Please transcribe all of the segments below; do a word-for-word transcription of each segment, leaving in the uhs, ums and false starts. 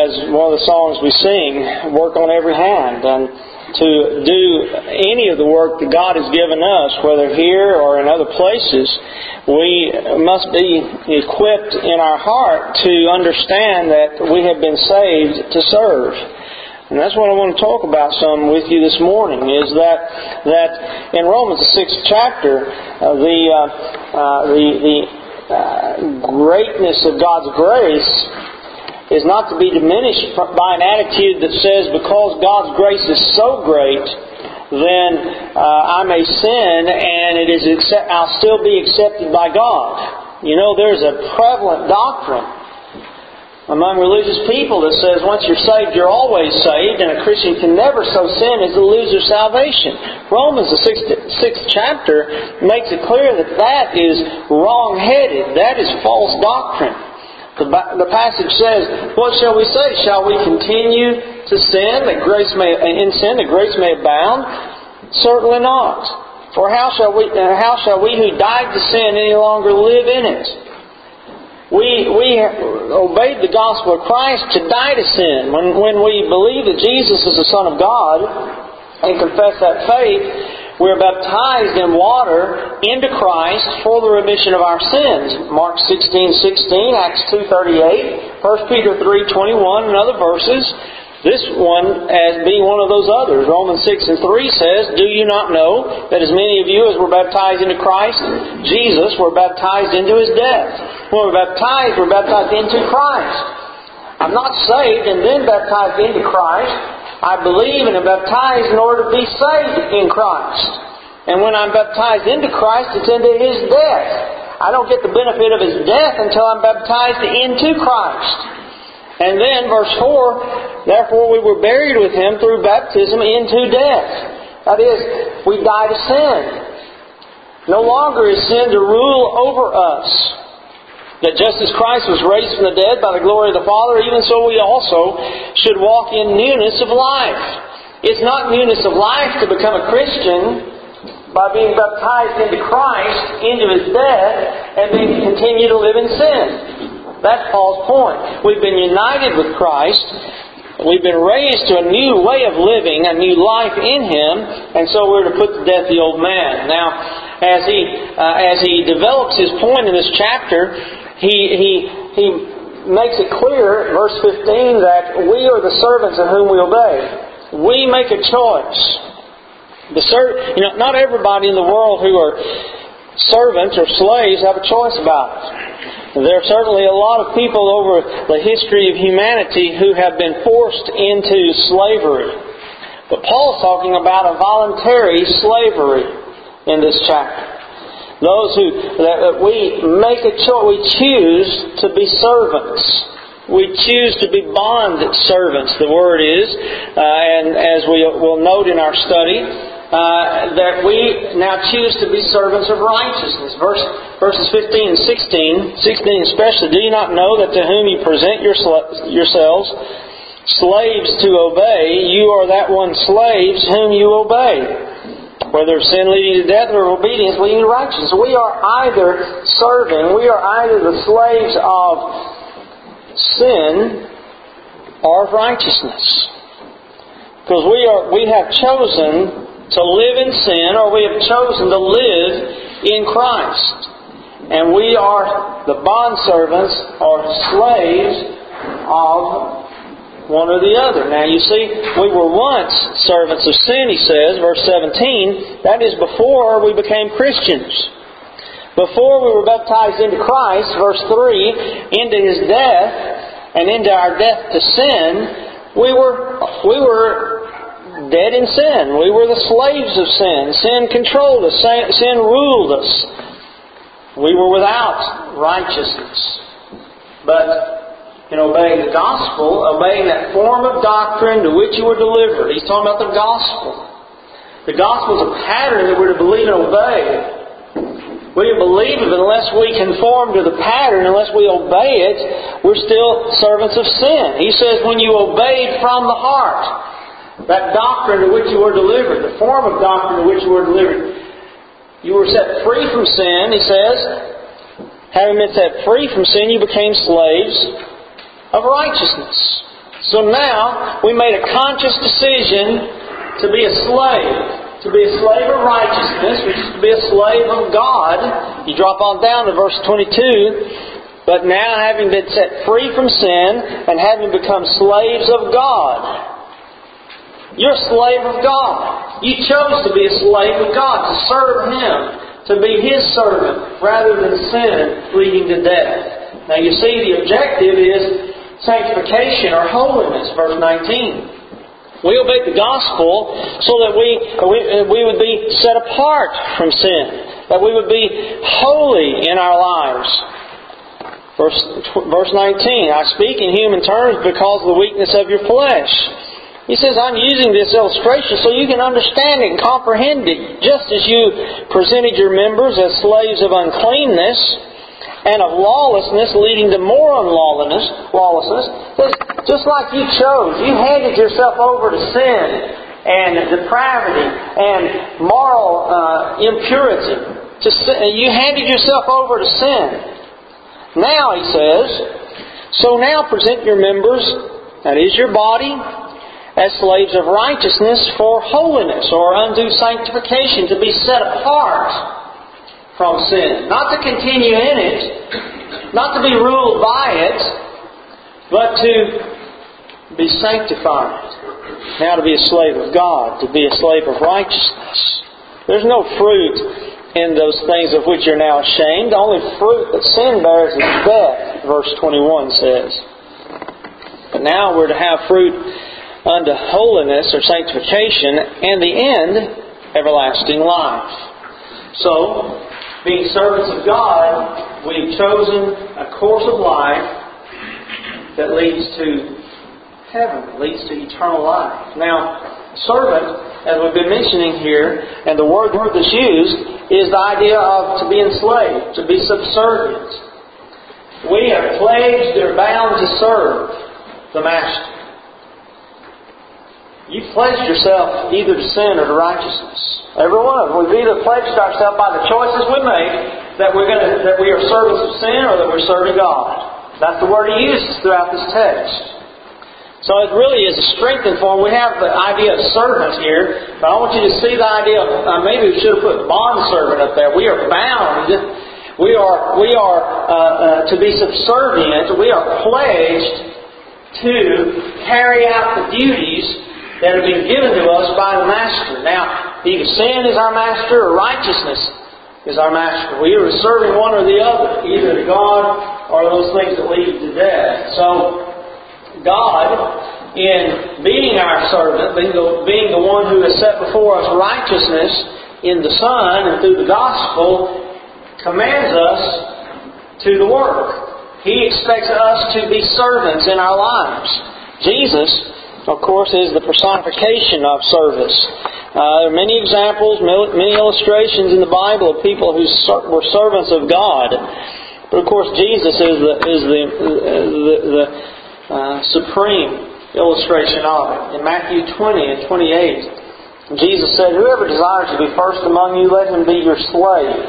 as one of the songs we sing, work on every hand. And to do any of the work that God has given us, whether here or in other places, we must be equipped in our heart to understand that we have been saved to serve. And that's what I want to talk about some with you this morning, is that that in Romans the sixth chapter, uh, the, uh, uh, the, the uh, greatness of God's grace is not to be diminished by an attitude that says, because God's grace is so great, then uh, I may sin and it is accept- I'll still be accepted by God. You know, there's a prevalent doctrine among religious people that says once you're saved, you're always saved, and a Christian can never so sin as to lose their salvation. Romans, the sixth, sixth chapter, makes it clear that that is wrong-headed. That is false doctrine. The, the passage says, what shall we say? Shall we continue to sin, that grace may, in sin, that grace may abound? Certainly not. For how shall we, how shall we who died to sin any longer live in it? We, we obeyed the gospel of Christ to die to sin. When, when we believe that Jesus is the Son of God and confess that faith, we are baptized in water into Christ for the remission of our sins. Mark sixteen sixteen, Acts two thirty-eight, First Peter three twenty-one, and other verses. This one as being one of those others. Romans six and three says, do you not know that as many of you as were baptized into Christ, Jesus, were baptized into His death? When we're baptized, we're baptized into Christ. I'm not saved and then baptized into Christ. I believe and am baptized in order to be saved in Christ. And when I'm baptized into Christ, it's into His death. I don't get the benefit of His death until I'm baptized into Christ. And then, verse four, therefore we were buried with Him through baptism into death. That is, we die to sin. No longer is sin to rule over us. That just as Christ was raised from the dead by the glory of the Father, even so we also should walk in newness of life. It's not newness of life to become a Christian by being baptized into Christ, into His death, and then continue to live in sin. That's Paul's point. We've been united with Christ. We've been raised to a new way of living, a new life in Him, and so we're to put to death the old man. Now, as he uh, as he develops his point in this chapter, He he he makes it clear, verse fifteen, that we are the servants of whom we obey. We make a choice. The ser- you know, not everybody in the world who are servants or slaves have a choice about it. There are certainly a lot of people over the history of humanity who have been forced into slavery. But Paul's talking about a voluntary slavery in this chapter. Those who, that we make a choice, we choose to be servants. We choose to be bond servants, the word is. Uh, and as we will note in our study, uh, that we now choose to be servants of righteousness. Verse, verses fifteen and sixteen, sixteen especially, do you not know that to whom you present your, yourselves slaves to obey, you are that one slaves whom you obey? Whether sin leading to death or obedience leading to righteousness. We are either serving, we are either the slaves of sin or of righteousness. Because we are we have chosen to live in sin, or we have chosen to live in Christ. And we are the bondservants or slaves of one or the other. Now you see, we were once servants of sin, he says, verse seventeen. That is before we became Christians. Before we were baptized into Christ, verse three, into His death and into our death to sin, we were we were dead in sin. We were the slaves of sin. Sin controlled us. Sin ruled us. We were without righteousness. But in obeying the gospel, obeying that form of doctrine to which you were delivered. He's talking about the gospel. The gospel is a pattern that we're to believe and obey. We don't believe it unless we conform to the pattern, unless we obey it, we're still servants of sin. He says when you obeyed from the heart, that doctrine to which you were delivered, the form of doctrine to which you were delivered, you were set free from sin, he says. Having been set free from sin, you became slaves of righteousness. So now we made a conscious decision to be a slave. To be a slave of righteousness, which is to be a slave of God. You drop on down to verse twenty-two. But now, having been set free from sin and having become slaves of God. You're a slave of God. You chose to be a slave of God, to serve Him, to be His servant, rather than sin leading to death. Now you see, the objective is sanctification or holiness, verse nineteen. We obey the gospel so that we, we, we would be set apart from sin, that we would be holy in our lives. Verse, verse nineteen, I speak in human terms because of the weakness of your flesh. He says, I'm using this illustration so you can understand it and comprehend it. Just as you presented your members as slaves of uncleanness and of lawlessness leading to more unlawlessness, lawlessness, just like you chose, you handed yourself over to sin and depravity and moral uh, impurity. To sin. You handed yourself over to sin. Now, he says, so now present your members, that is your body, as slaves of righteousness for holiness or undue sanctification, to be set apart from sin. Not to continue in it, not to be ruled by it, but to be sanctified. Now to be a slave of God, to be a slave of righteousness. There's no fruit in those things of which you're now ashamed. The only fruit that sin bears is death, verse twenty-one says. But now we're to have fruit unto holiness or sanctification, and the end, everlasting life. So, being servants of God, we've chosen a course of life that leads to heaven, leads to eternal life. Now, servant, as we've been mentioning here, and the word that's used, is the idea of to be enslaved, to be subservient. We are pledged or bound to serve the Master. You've pledged yourself either to sin or to righteousness. Every one of them. We've either pledged ourselves by the choices we make that we're going to, that we are servants of sin or that we're serving God. That's the word he uses throughout this text. So it really is a strengthened form. We have the idea of servant here, but I want you to see the idea of, uh, maybe we should have put bond servant up there. We are bound. We are, we are uh, uh, to be subservient. We are pledged to carry out the duties that have been given to us by the Master. Now, either sin is our master or righteousness is our master. We are serving one or the other, either to God or those things that lead to death. So, God, in being our servant, being the, being the one who has set before us righteousness in the Son and through the gospel, commands us to the work. He expects us to be servants in our lives. Jesus, of course, is the personification of service. Uh, there are many examples, many illustrations in the Bible of people who were servants of God. But of course, Jesus is the is the the, the uh, supreme illustration of it. In Matthew twenty and twenty-eight, Jesus said, "Whoever desires to be first among you, let him be your slave."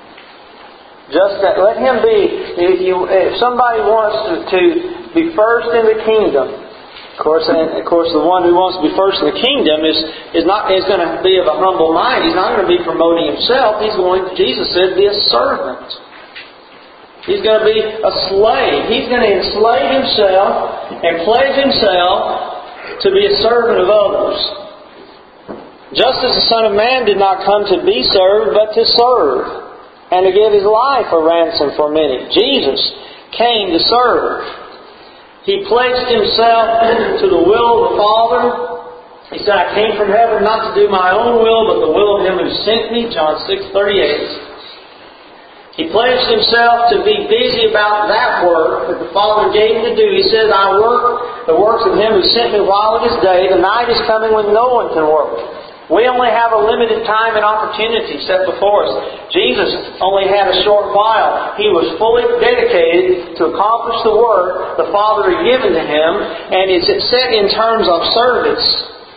Just that, let him be. If you, if somebody wants to, to be first in the kingdom. Of course, and of course, the one who wants to be first in the kingdom is is not is going to be of a humble mind. He's not going to be promoting himself. He's going, Jesus said, be a servant. He's going to be a slave. He's going to enslave himself and pledge himself to be a servant of others. Just as the Son of Man did not come to be served, but to serve, and to give His life a ransom for many. Jesus came to serve. He pledged Himself to the will of the Father. He said, I came from heaven not to do my own will, but the will of Him who sent me, John six thirty-eight. He pledged Himself to be busy about that work that the Father gave Him to do. He says, I work the works of Him who sent me while it is day. The night is coming when no one can work. We only have a limited time and opportunity set before us. Jesus only had a short while. He was fully dedicated to accomplish the work the Father had given to Him, and it's set in terms of service.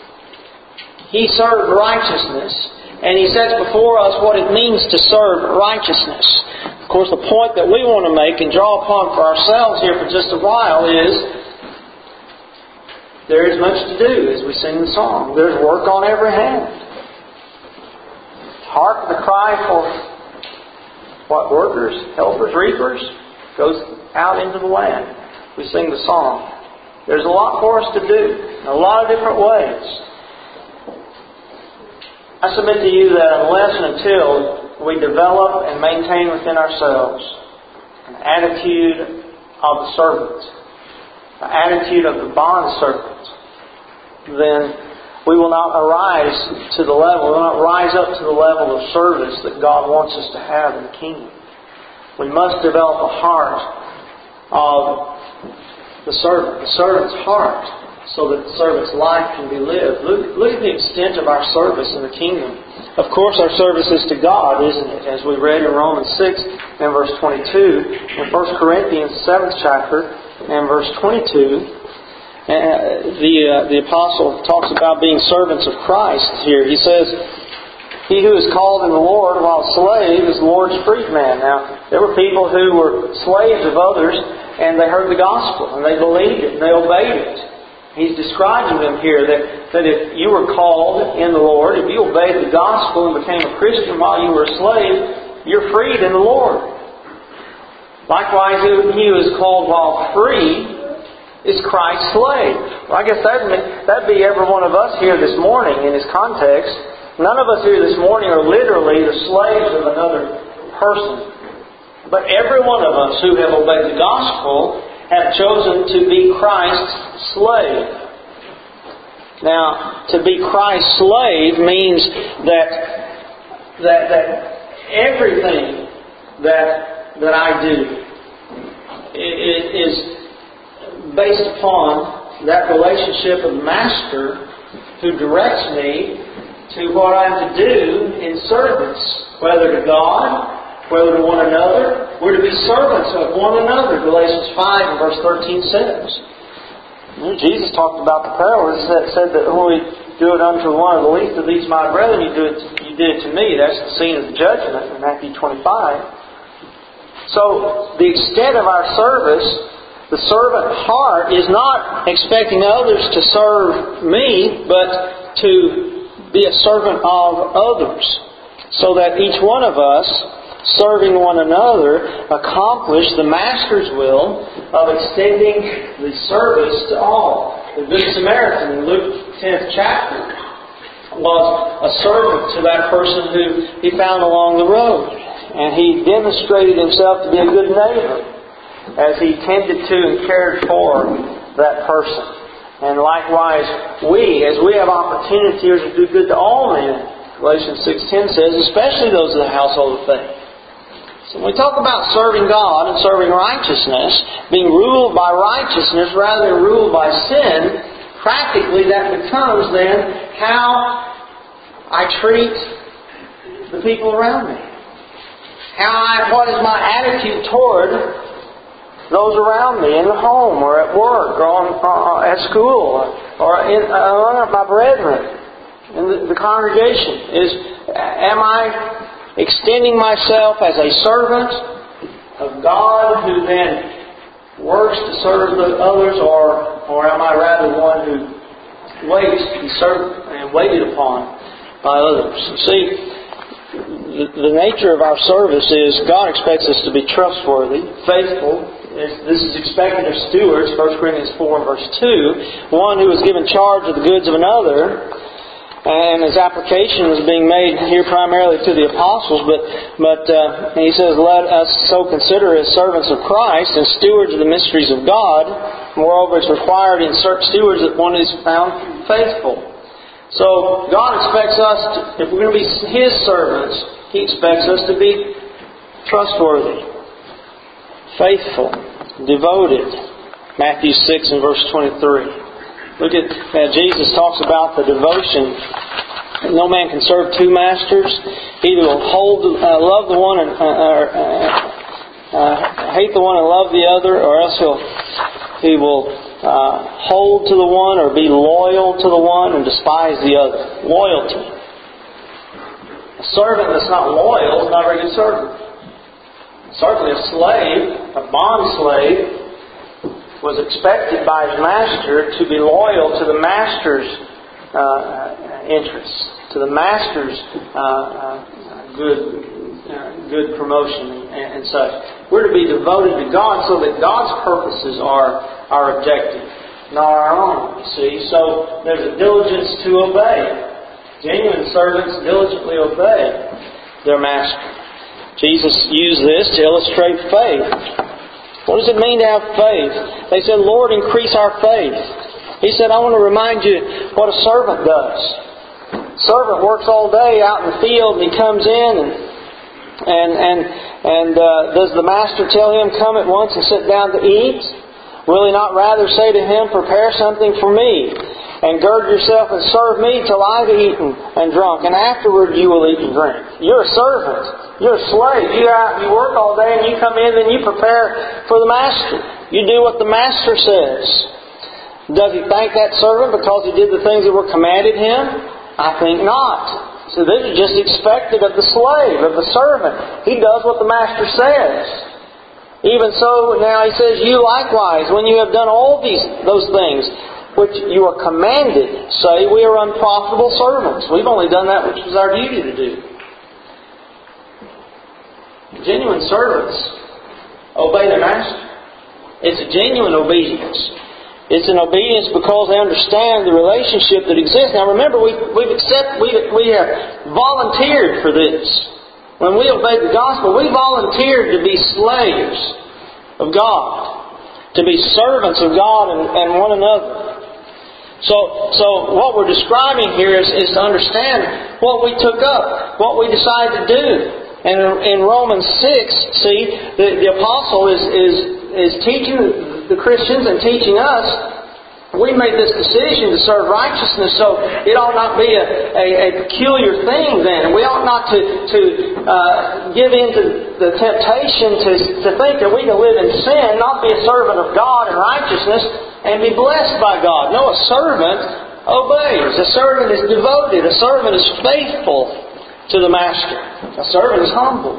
He served righteousness, and He sets before us what it means to serve righteousness. Of course, the point that we want to make and draw upon for ourselves here for just a while is there is much to do, as we sing the song. There's work on every hand. Hark the cry for what? Workers, helpers, reapers, goes out into the land. We sing the song. There's a lot for us to do in a lot of different ways. I submit to you that unless and until we develop and maintain within ourselves an attitude of the servant, an attitude of the bond servant, then we will not arise to the level, we will not rise up to the level of service that God wants us to have in the kingdom. We must develop a heart of the servant, the servant's heart, so that the servant's life can be lived. Look, look at the extent of our service in the kingdom. Of course, our service is to God, isn't it? As we read in Romans six and verse twenty-two, in First Corinthians seventh chapter and verse twenty-two, Uh, the uh, the apostle talks about being servants of Christ here. He says, "He who is called in the Lord while a slave is the Lord's freedman." Now, there were people who were slaves of others, and they heard the gospel, and they believed it, and they obeyed it. He's describing them here that, that if you were called in the Lord, if you obeyed the gospel and became a Christian while you were a slave, you're freed in the Lord. Likewise, he who is called while free is Christ's slave. Well, I guess that'd be, that'd be every one of us here this morning in this context. None of us here this morning are literally the slaves of another person. But every one of us who have obeyed the gospel have chosen to be Christ's slave. Now, to be Christ's slave means that that, that everything that, that I do is based upon that relationship of the Master who directs me to what I'm to do in service, whether to God, whether to one another. We're to be servants of one another, Galatians five and verse thirteen says. Jesus talked about the parable. It said that when we do it unto one of the least of these my brethren, you do it, you did it to me. That's the scene of the judgment in Matthew twenty-five. So the extent of our service, the servant heart, is not expecting others to serve me, but to be a servant of others. So that each one of us, serving one another, accomplish the Master's will of extending the service to all. The Good Samaritan in Luke tenth chapter was a servant to that person who he found along the road. And he demonstrated himself to be a good neighbor as he tended to and cared for that person. And likewise, we, as we have opportunities to do good to all men, Galatians six ten says, especially those of the household of faith. So when we talk about serving God and serving righteousness, being ruled by righteousness rather than ruled by sin, practically that becomes then how I treat the people around me. How I, what is my attitude toward those around me in the home or at work or on, uh, at school or in, uh, among my brethren in the, the congregation? Is am I extending myself as a servant of God who then works to serve the others, or or am I rather one who waits to be served and waited upon by others? You see, the, the nature of our service is God expects us to be trustworthy, faithful. This is expected of stewards, First Corinthians four and verse two. One who is given charge of the goods of another. And his application is being made here primarily to the apostles, but but uh, he says, let us so consider as servants of Christ and stewards of the mysteries of God. Moreover, it's required in certain stewards that one is found faithful. So God expects us, to, if we're going to be His servants, He expects us to be trustworthy, faithful, devoted. Matthew six and verse twenty-three. Look at uh, Jesus talks about the devotion. No man can serve two masters. Either will hold, uh, love the one and uh, uh, uh, hate the one and love the other, or else he'll he will uh, hold to the one or be loyal to the one and despise the other. Loyalty. A servant that's not loyal is not a very good servant. Certainly a slave, a bond slave, was expected by his master to be loyal to the master's uh, interests, to the master's uh, uh, good uh, good promotion and, and such. We're to be devoted to God so that God's purposes are our objective, not our own, you see. So there's a diligence to obey. Genuine servants diligently obey their master. Jesus used this to illustrate faith. What does it mean to have faith? They said, Lord, increase our faith. He said, I want to remind you what a servant does. A servant works all day out in the field and he comes in and and and, and uh, does the master tell him, come at once and sit down to eat? Will he not rather say to him, prepare something for me and gird yourself and serve me till I've eaten and drunk, and afterward you will eat and drink? You're a servant. You're a slave. You out, you work all day and you come in and you prepare for the master. You do what the master says. Does he thank that servant because he did the things that were commanded him? I think not. So this is just expected of the slave, of the servant. He does what the master says. Even so, now he says, you likewise, when you have done all these those things which you are commanded, say, we are unprofitable servants. We've only done that which was our duty to do. Genuine servants obey their master. It's a genuine obedience. It's an obedience because they understand the relationship that exists. Now remember, we've, we've accepted, we we have volunteered for this. When we obeyed the gospel, we volunteered to be slaves of God, to be servants of God and, and one another. So, so what we're describing here is, is to understand what we took up, what we decided to do. And in Romans six, see, the, the apostle is, is, is teaching the Christians and teaching us. We made this decision to serve righteousness, so it ought not be a, a, a peculiar thing then. We ought not to, to uh, give in to the temptation to, to think that we can live in sin, not be a servant of God in righteousness, and be blessed by God. No, a servant obeys. A servant is devoted. A servant is faithful to the master. A servant is humble.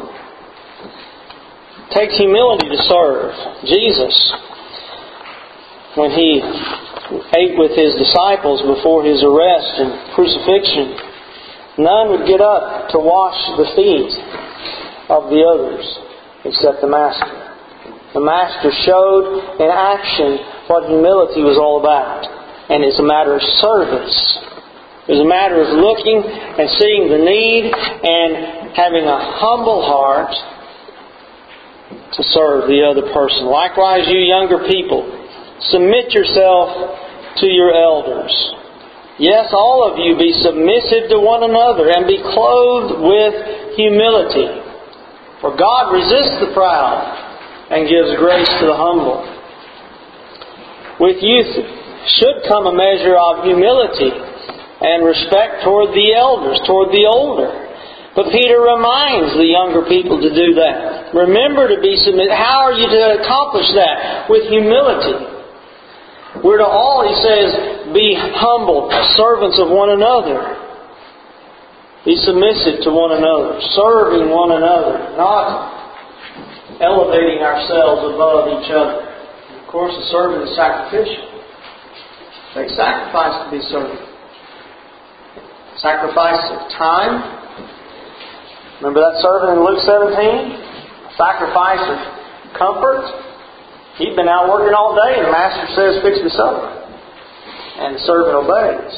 It takes humility to serve. Jesus, when He ate with His disciples before His arrest and crucifixion, none would get up to wash the feet of the others except the master. The master showed in action what humility was all about. And it's a matter of service. It's a matter of looking and seeing the need and having a humble heart to serve the other person. Likewise, you younger people, submit yourself to your elders. Yes, all of you be submissive to one another and be clothed with humility. For God resists the proud and gives grace to the humble. With youth should come a measure of humility and respect toward the elders, toward the older. But Peter reminds the younger people to do that. Remember to be submitted. How are you to accomplish that? With humility. We're to all, he says, be humble, servants of one another. Be submissive to one another, serving one another, not elevating ourselves above each other. Of course, the servant is sacrificial. It takes sacrifice to be servant. Sacrifice of time. Remember that servant in Luke seventeen? Sacrifice of comfort. He'd been out working all day and the master says, fix the supper. And the servant obeys.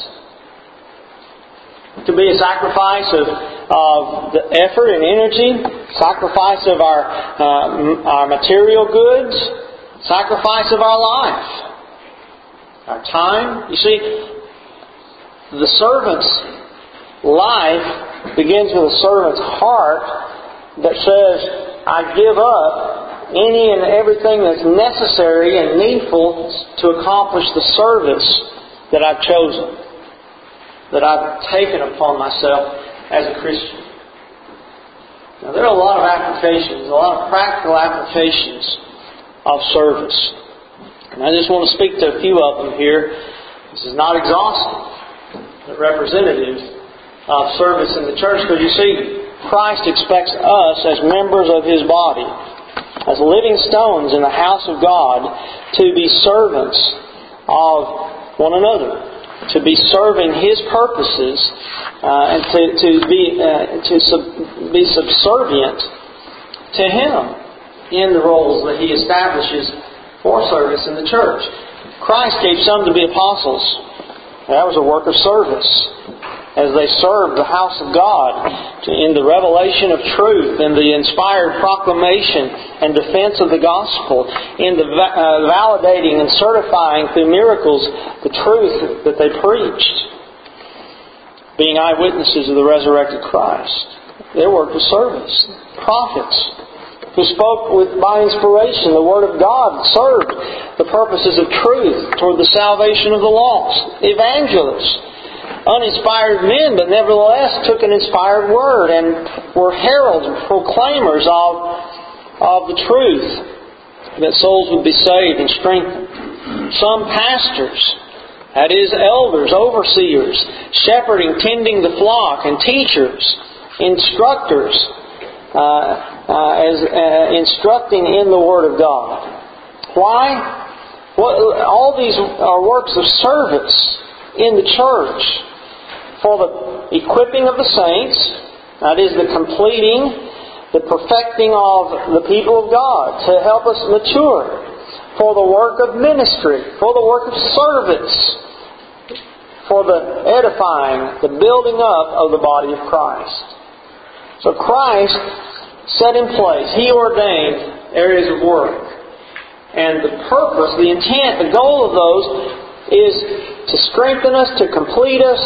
To be a sacrifice of, of the effort and energy, sacrifice of our, uh, our material goods, sacrifice of our life, our time. You see, the servant's life begins with a servant's heart that says, I give up any and everything that's necessary and needful to accomplish the service that I've chosen, that I've taken upon myself as a Christian. Now, there are a lot of applications, a lot of practical applications of service. And I just want to speak to a few of them here. This is not exhaustive, but representative of service in the church, because you see, Christ expects us as members of His body as living stones in the house of God to be servants of one another, to be serving His purposes, uh, and to, to be uh, to sub, be subservient to Him in the roles that He establishes for service in the church. Christ gave some to be apostles. That was a work of service, as they served the house of God in the revelation of truth, in the inspired proclamation and defense of the gospel, in the uh, validating and certifying through miracles the truth that they preached, being eyewitnesses of the resurrected Christ. Their work was service. Prophets who spoke with by inspiration the Word of God served the purposes of truth toward the salvation of the lost. Evangelists, uninspired men, but nevertheless took an inspired word and were heralds, proclaimers of, of the truth, that souls would be saved and strengthened. Some pastors, that is, elders, overseers, shepherding, tending the flock, and teachers, instructors, uh, uh, as uh, instructing in the Word of God. Why? What, all these are works of service in the church for the equipping of the saints, that is, the completing, the perfecting of the people of God, to help us mature, for the work of ministry, for the work of service, for the edifying, the building up of the body of Christ. So Christ set in place, He ordained areas of work. And the purpose, the intent, the goal of those is to strengthen us, to complete us,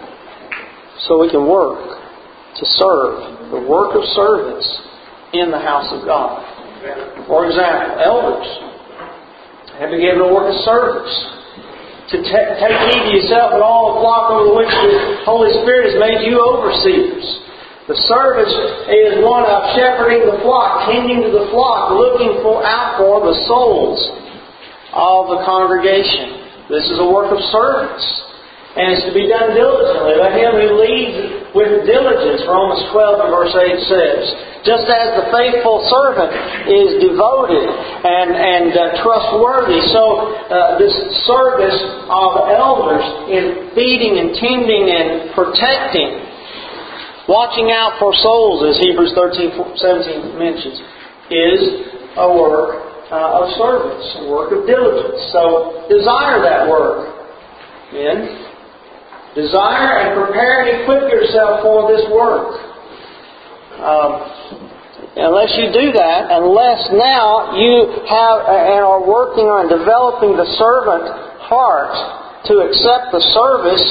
so we can work, to serve, the work of service in the house of God. For example, elders have been given a work of service, to t- take heed to yourself and all the flock over which the Holy Spirit has made you overseers. The service is one of shepherding the flock, tending to the flock, looking for, out for the souls of the congregation. This is a work of service, and it's to be done diligently. Let him who leads with diligence, Romans twelve and verse eight says. Just as the faithful servant is devoted and, and uh, trustworthy, so uh, this service of elders in feeding and tending and protecting, watching out for souls, as Hebrews thirteen seventeen mentions, is a work uh, of service, a work of diligence. So desire that work, men. Desire and prepare and equip yourself for this work. Um, unless you do that, unless now you have and are working on developing the servant heart to accept the service,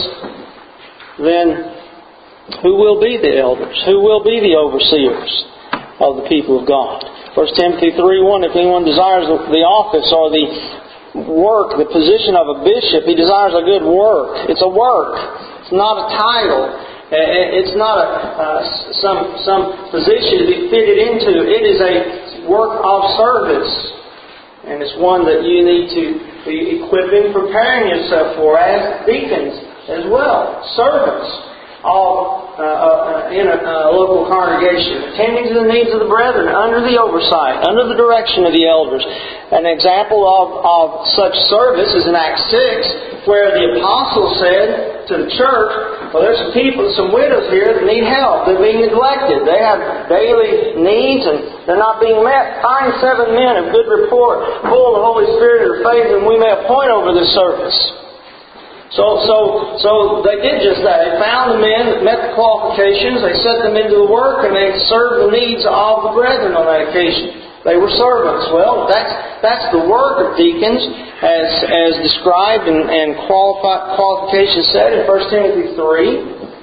then who will be the elders? Who will be the overseers of the people of God? First Timothy three one, if anyone desires the office or the work, the position of a bishop, he desires a good work. It's a work. It's not a title. It's not a uh, some some position to be fitted into. It is a work of service, and it's one that you need to be equipping, preparing yourself for as deacons as well, servants of uh, uh, in a uh, local congregation, attending to the needs of the brethren under the oversight, under the direction of the elders. An example of, of such service is in Acts six, where the apostle said to the church, well, there's some people, some widows here that need help. They're being neglected. They have daily needs and they're not being met. Find seven men of good report, full of the Holy Spirit and faith, and we may appoint over this service. So, so, so they did just that. They found the men that met the qualifications. They set them into the work, and they served the needs of the brethren on that occasion. They were servants. Well, that's that's the work of deacons, as as described and, and qualifi- qualifications said in First Timothy three.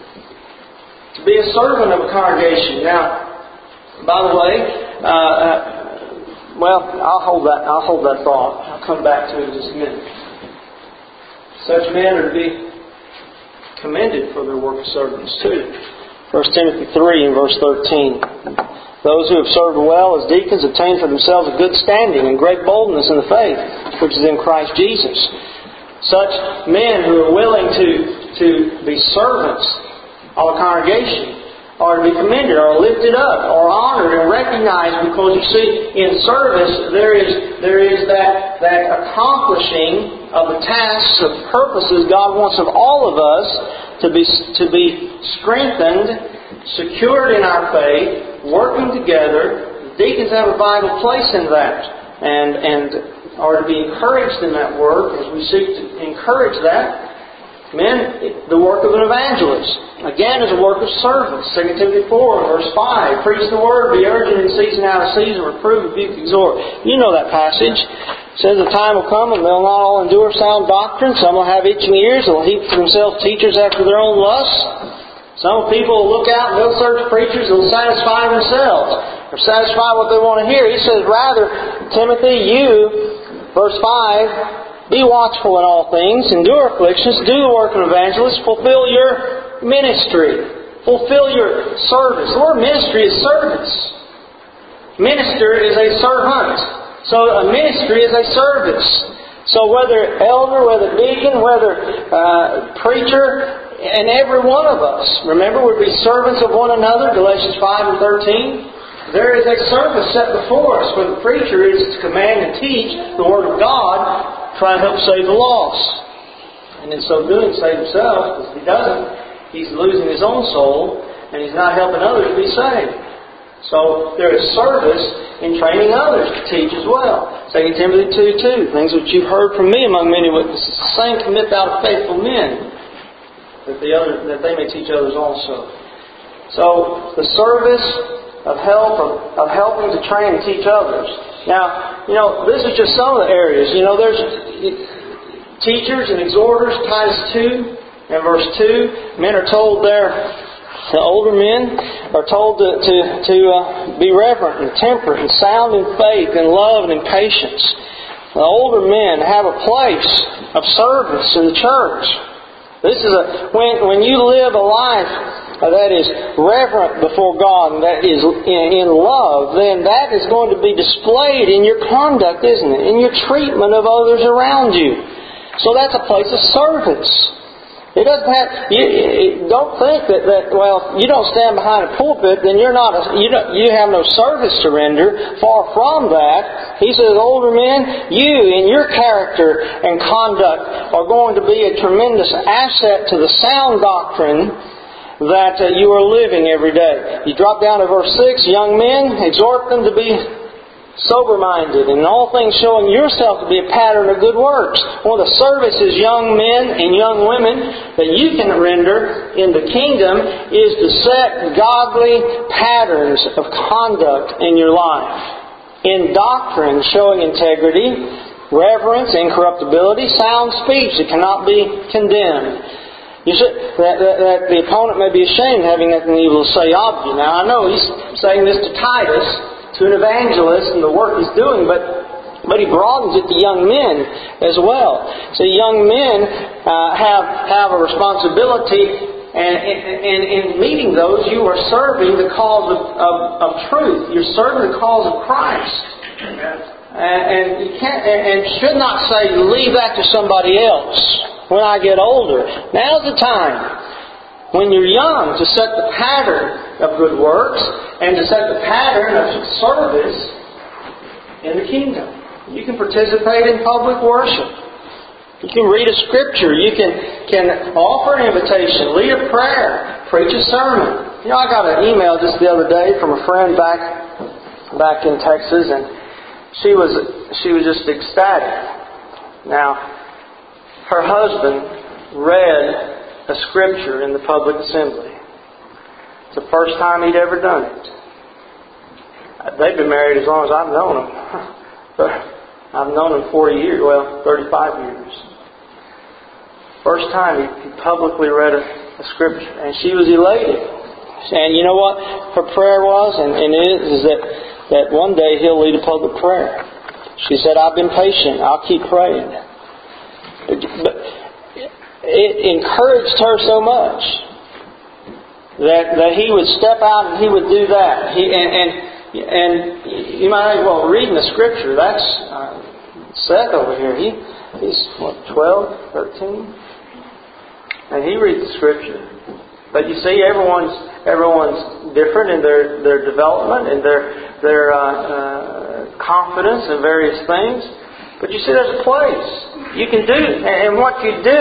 To be a servant of a congregation. Now, by the way, uh, uh, well, I'll hold that. I'll hold that thought. I'll come back to it in just a minute. Such men are to be commended for their work of service too. First Timothy three and verse thirteen. Those who have served well as deacons obtain for themselves a good standing and great boldness in the faith, which is in Christ Jesus. Such men who are willing to, to be servants of a congregation are to be commended, or lifted up, or honored and recognized, because you see, in service there is there is that that accomplishing of the tasks, of purposes God wants of all of us to be to be strengthened, secured in our faith, working together. Deacons have a vital place in that, and and are to be encouraged in that work as we seek to encourage that. Men, the work of an evangelist, again, is a work of service. Second Timothy four, verse five. Preach the word, be urgent in season, out of season, reprove, rebuke, exhort. You know that passage. It says the time will come and they'll not all endure sound doctrine. Some will have itching ears. They'll heap for themselves teachers after their own lusts. Some people will look out and they'll search preachers that will satisfy themselves, or satisfy what they want to hear. He says, rather, Timothy, you, verse five, be watchful in all things, endure afflictions, do the work of an evangelist, fulfill your ministry, fulfill your service. The word ministry is service. Minister is a servant. So a ministry is a service. So whether elder, whether deacon, whether uh, preacher, and every one of us, remember, we'd be servants of one another, Galatians five and thirteen. There is a service set before us where the preacher is to command and teach the Word of God, try to help save the lost. And in so doing, save himself. Because if he doesn't, he's losing his own soul, and he's not helping others be saved. So there is service in training others to teach as well. Second Timothy two two, things which you've heard from me among many witnesses, the same commit thou to faithful men, that the other that they may teach others also. So the service of help, of, of helping to train and teach others. Now, you know, this is just some of the areas. You know, there's teachers and exhorters, Titus two and verse two. Men are told there, the older men are told to, to, to uh, be reverent and temperate and sound in faith and love and in patience. The older men have a place of service in the church. This is a when when you live a life that is reverent before God and that is in, in love, then that is going to be displayed in your conduct, isn't it? In your treatment of others around you. So that's a place of service. It doesn't have. You don't think that, that well, you don't stand behind a pulpit, then you're not. A, you don't. You have no service to render. Far from that. He says, older men, you in your character and conduct are going to be a tremendous asset to the sound doctrine that uh, you are living every day. You drop down to verse six, young men, exhort them to be sober-minded, and in all things showing yourself to be a pattern of good works. One of the services young men and young women that you can render in the kingdom is to set godly patterns of conduct in your life. In doctrine, showing integrity, reverence, incorruptibility, sound speech that cannot be condemned. You should, that, that, that the opponent may be ashamed having nothing evil to say of you. Now I know he's saying this to Titus, to an evangelist and the work he's doing, but but he broadens it to young men as well. So young men uh, have have a responsibility, and in meeting those, you are serving the cause of, of, of truth. You're serving the cause of Christ. And, and you can't and should not say, leave that to somebody else. When I get older, now's the time when you're young to set the pattern of good works and to set the pattern of service in the kingdom. You can participate in public worship. You can read a scripture. You can, can offer an invitation, lead a prayer, preach a sermon. You know, I got an email just the other day from a friend back back in Texas, and she was she was just ecstatic. Now, her husband read a scripture in the public assembly. It's the first time he'd ever done it. They've been married as long as I've known them. I've known them forty years, well, thirty-five years. First time he publicly read a, a scripture, and she was elated. And you know what her prayer was, and, and it is, is that, that one day he'll lead a public prayer. She said, I've been patient. I'll keep praying. But it encouraged her so much that that he would step out and he would do that. He and and, and you might think, well, reading the scripture, that's uh, Seth over here. He he's what twelve, thirteen, and he reads the scripture. But you see, everyone's everyone's different in their, their development and their their uh, uh, confidence in various things. But you see, there's a place you can do, and what you do,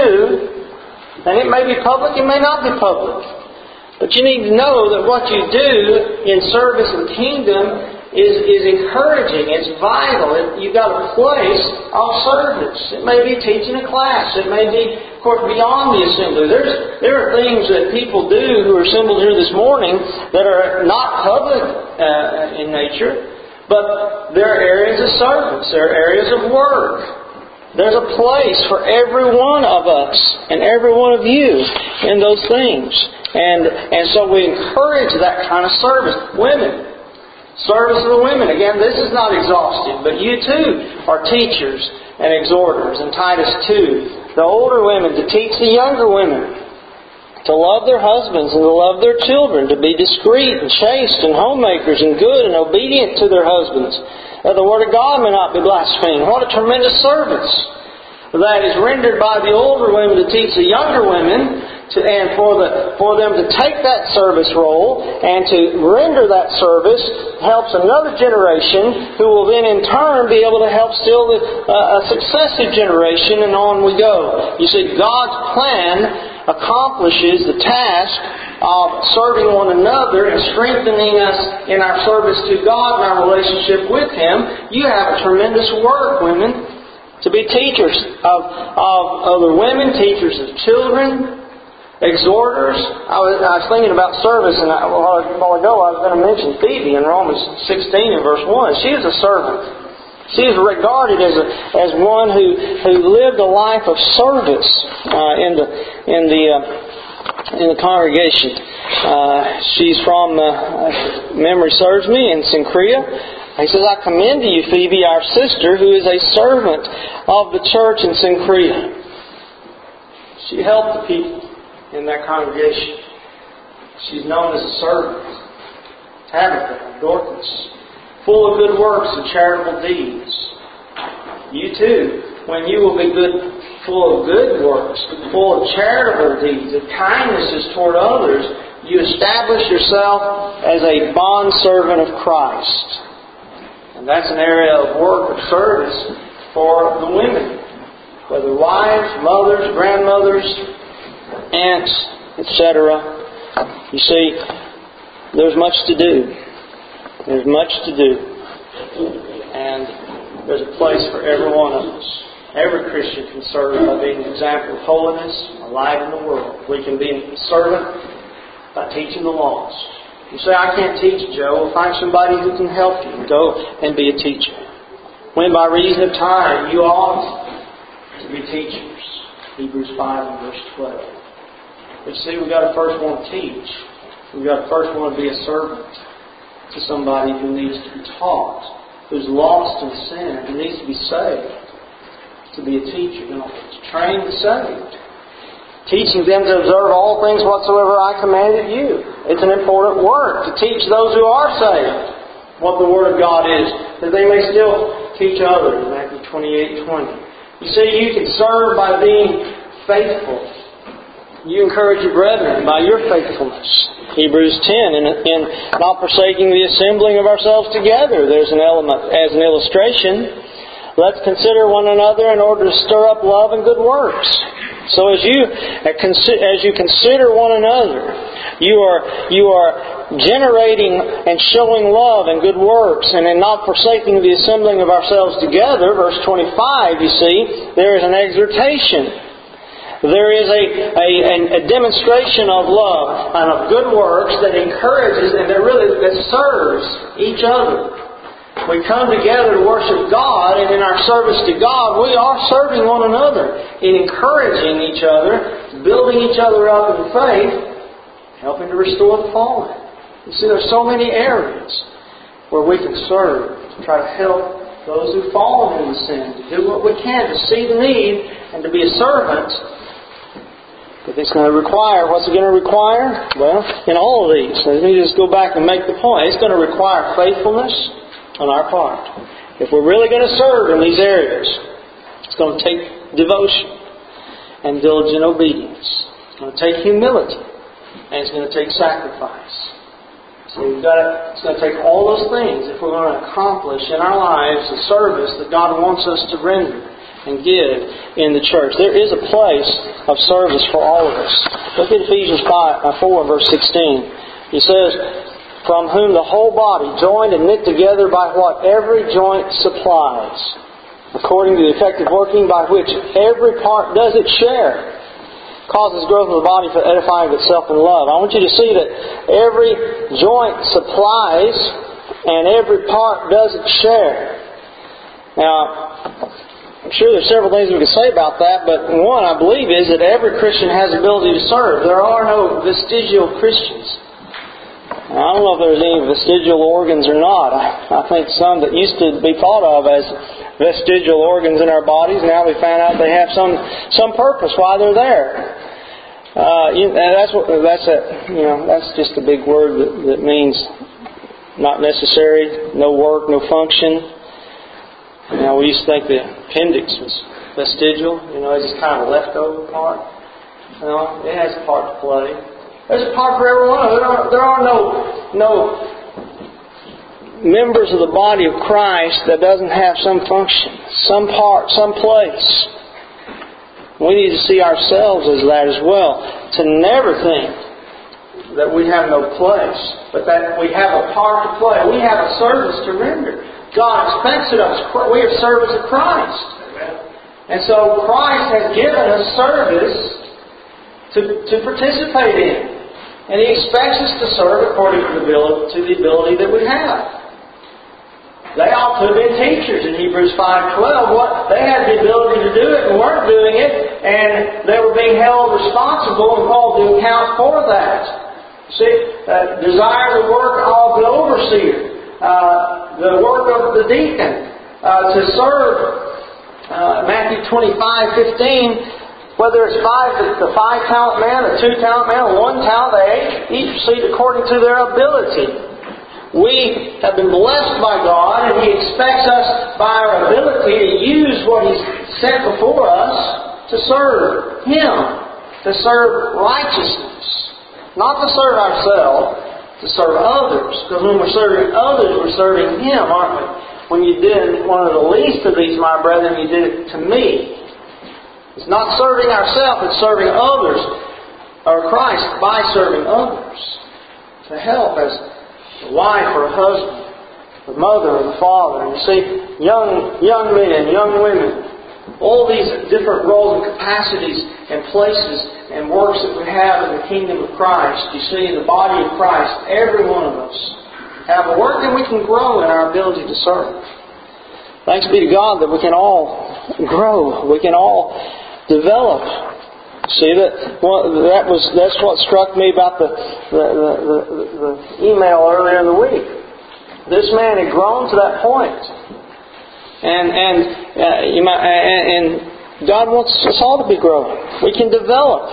and it may be public, it may not be public. But you need to know that what you do in service of the kingdom is, is encouraging, it's vital. It, you've got a place of service. It may be teaching a class. It may be, of course, beyond the assembly. There's, there are things that people do who are assembled here this morning that are not public uh, in nature, but they're areas of service. They're areas of work. There's a place for every one of us and every one of you in those things. And, and so we encourage that kind of service. Women. Service of the women. Again, this is not exhaustive, but you too are teachers and exhorters. In Titus two, the older women to teach the younger women to love their husbands and to love their children, to be discreet and chaste and homemakers and good and obedient to their husbands, that the word of God may not be blasphemed. What a tremendous service that is rendered by the older women to teach the younger women. To, and for the for them to take that service role and to render that service helps another generation who will then in turn be able to help still the, uh, a successive generation, and on we go. You see, God's plan accomplishes the task of serving one another and strengthening us in our service to God and our relationship with Him. You have a tremendous work, women, to be teachers of, of other women, teachers of children, exhorters. I was, I was thinking about service, and I, a while ago I was going to mention Phoebe in Romans sixteen and verse one. She is a servant. She is regarded as a, as one who, who lived a life of service uh, in the in the uh, in the congregation. Uh, she's from uh, memory serves me in Cenchrea. He says, "I commend to you Phoebe, our sister, who is a servant of the church in Cenchrea." She helped the people in that congregation. She's known as a servant. Tabitha, Dorcas, full of good works and charitable deeds. You too, when you will be good, full of good works, full of charitable deeds, of kindnesses toward others, you establish yourself as a bondservant of Christ. And that's an area of work, of service for the women, whether wives, mothers, grandmothers, aunts, et cetera. You see, there's much to do. There's much to do. And there's a place for every one of us. Every Christian can serve by being an example of holiness, a light in the world. We can be a servant by teaching the lost. You say, "I can't teach, Joe." Well, find somebody who can help you and go and be a teacher. When by reason of time you ought to be teachers. Hebrews five and verse twelve. But you see, we've got to first want to teach. We've got to first want to be a servant to somebody who needs to be taught, who's lost in sin, who needs to be saved. To be a teacher, you know, to train the saved. Teaching them to observe all things whatsoever I commanded you. It's an important work to teach those who are saved what the Word of God is, that they may still teach others. Matthew twenty-eight twenty. You see, you can serve by being faithful. You encourage your brethren by your faithfulness. Hebrews ten, in, in not forsaking the assembling of ourselves together, there's an element as an illustration. Let's consider one another in order to stir up love and good works. So as you as you consider one another, you are you are generating and showing love and good works, and in not forsaking the assembling of ourselves together, verse twenty-five, you see, there is an exhortation. There is a, a, a demonstration of love and of good works that encourages and that really that serves each other. We come together to worship God, and in our service to God, we are serving one another in encouraging each other, building each other up in faith, helping to restore the fallen. You see, there's so many areas where we can serve, to try to help those who've fallen into sin, to do what we can to see the need and to be a servant. But it's going to require, what's it going to require? Well, in all of these, let me just go back and make the point. It's going to require faithfulness on our part. If we're really going to serve in these areas, it's going to take devotion and diligent obedience. It's going to take humility. And it's going to take sacrifice. So we've got to, it's going to take all those things if we're going to accomplish in our lives the service that God wants us to render and give in the church. There is a place of service for all of us. Look at Ephesians five, four, verse sixteen. He says, "From whom the whole body, joined and knit together by what every joint supplies, according to the effective working by which every part does its share, causes growth of the body for the edifying of itself in love." I want you to see that every joint supplies and every part does its share. Now, I'm sure there's several things we could say about that, but one I believe is that every Christian has the ability to serve. There are no vestigial Christians. Now, I don't know if there's any vestigial organs or not. I, I think some that used to be thought of as vestigial organs in our bodies, now we found out they have some some purpose why they're there. Uh, you, and that's what that's a you know that's just a big word that, that means not necessary, no work, no function. You know, we used to think the appendix was vestigial. You know, it's just kind of a leftover part. You know, it has a part to play. There's a part for everyone. There are, there are no no members of the body of Christ that doesn't have some function, some part, some place. We need to see ourselves as that as well. To never think that we have no place, but that we have a part to play. We have a service to render. God expects of us. We are servants of Christ. And so Christ has given us service to, to participate in. And He expects us to serve according to the ability, to the ability that we have. They ought to have been teachers in Hebrews five twelve. What they had the ability to do it and weren't doing it, and they were being held responsible and called to account for that. See, uh, desire the work of the overseer, uh, the work of the deacon, uh, to serve. Uh, Matthew twenty-five fifteen. Whether it's five, the five talent man, a two talent man, or one talent, they each received according to their ability. We have been blessed by God, and He expects us by our ability to use what He's set before us to serve Him, to serve righteousness. Not to serve ourselves, to serve others. Because when we're serving others, we're serving Him, aren't we? When you did one of the least of these, my brethren, you did it to me. It's not serving ourselves, it's serving others, or Christ by serving others. To help as a wife or a husband, the mother or the father. And you see, young young men, young women, all these different roles and capacities and places and works that we have in the kingdom of Christ. You see, in the body of Christ, every one of us have a work, and we can grow in our ability to serve. Thanks be to God that we can all grow. We can all develop. See, that well, that was that's what struck me about the the, the, the the email earlier in the week. This man had grown to that point, and and uh, you might, and, and God wants us all to be growing. We can develop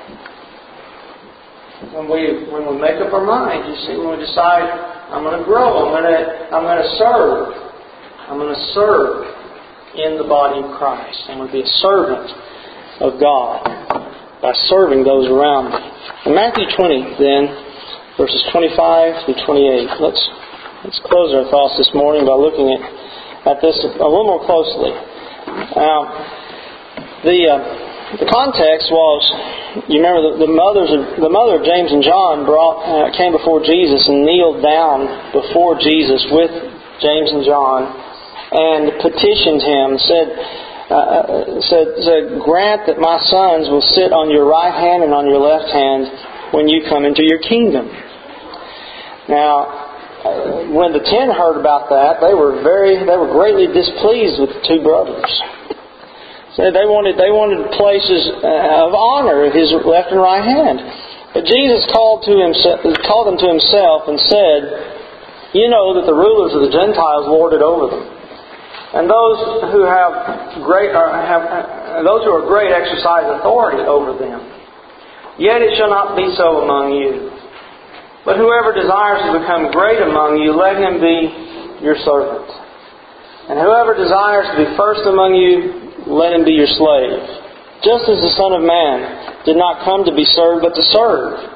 when we when we make up our mind. You see, when we decide, I'm going to grow. I'm going to I'm going to serve. I'm going to serve in the body of Christ. I'm going to be a servant of God by serving those around me. In Matthew twenty, then, verses twenty-five through twenty-eight, let's let's close our thoughts this morning by looking at, at this a little more closely. Now, the uh, the context was, you remember the, the mothers of, the mother of James and John brought uh, came before Jesus and kneeled down before Jesus with James and John and petitioned Him, said. Uh, said, said, grant that my sons will sit on your right hand and on your left hand when you come into your kingdom. Now, uh, when the ten heard about that, they were very, they were greatly displeased with the two brothers. So they wanted, they wanted places of honor at His left and right hand. But Jesus called to himself, called them to Himself and said, "You know that the rulers of the Gentiles lord it over them. And those who have great, or have, uh, those who are great exercise authority over them. Yet it shall not be so among you. But whoever desires to become great among you, let him be your servant. And whoever desires to be first among you, let him be your slave. Just as the Son of Man did not come to be served, but to serve,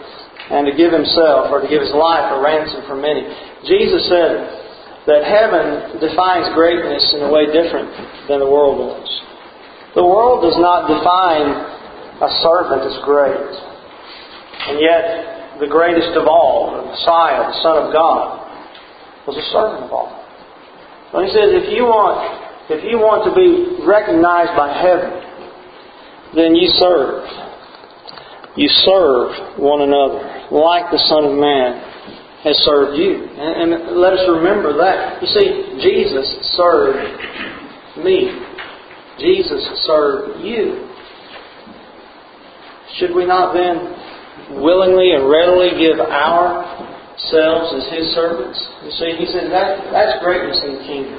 and to give Himself, or to give His life a ransom for many. Jesus said that heaven defines greatness in a way different than the world does. The world does not define a servant as great. And yet, the greatest of all, the Messiah, the Son of God, was a servant of all. When He says, if you want, if you want to be recognized by heaven, then you serve. You serve one another, like the Son of Man has served you. And, and let us remember that. You see, Jesus served me. Jesus served you. Should we not then willingly and readily give ourselves as His servants? You see, He said that that's greatness in the kingdom.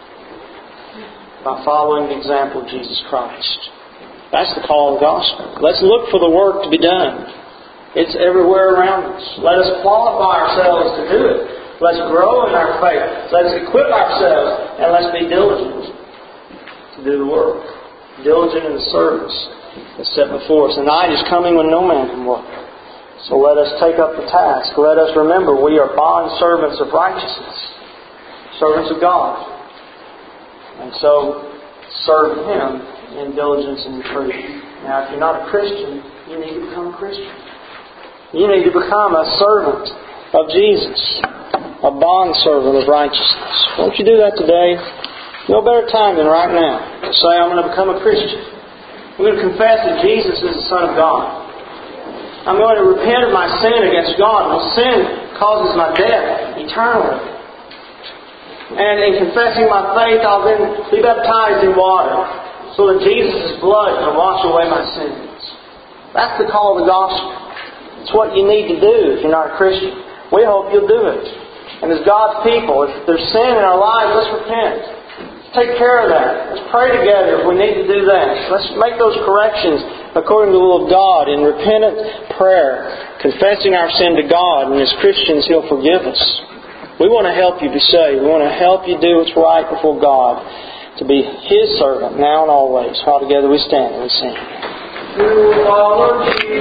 By following the example of Jesus Christ. That's the call of the gospel. Let's look for the work to be done. It's everywhere around us. Let us qualify ourselves to do it. Let's grow in our faith. Let's equip ourselves, and let's be diligent to do the work. Diligent in the service that's set before us. The night is coming when no man can work. So let us take up the task. Let us remember we are bond servants of righteousness. Servants of God. And so serve Him in diligence and truth. Now, if you're not a Christian, you need to become a Christian. You need to become a servant of Jesus, a bond servant of righteousness. Won't you do that today? No better time than right now to say, I'm going to become a Christian. I'm going to confess that Jesus is the Son of God. I'm going to repent of my sin against God. My sin causes my death eternally. And in confessing my faith, I'll then be baptized in water, so that Jesus' blood can wash away my sins. That's the call of the gospel. It's what you need to do if you're not a Christian. We hope you'll do it. And as God's people, if there's sin in our lives, let's repent. Take care of that. Let's pray together if we need to do that. Let's make those corrections according to the will of God in repentant prayer, confessing our sin to God, and as Christians, He'll forgive us. We want to help you be saved. We want to help you do what's right before God, to be His servant now and always. While together we stand and we sing.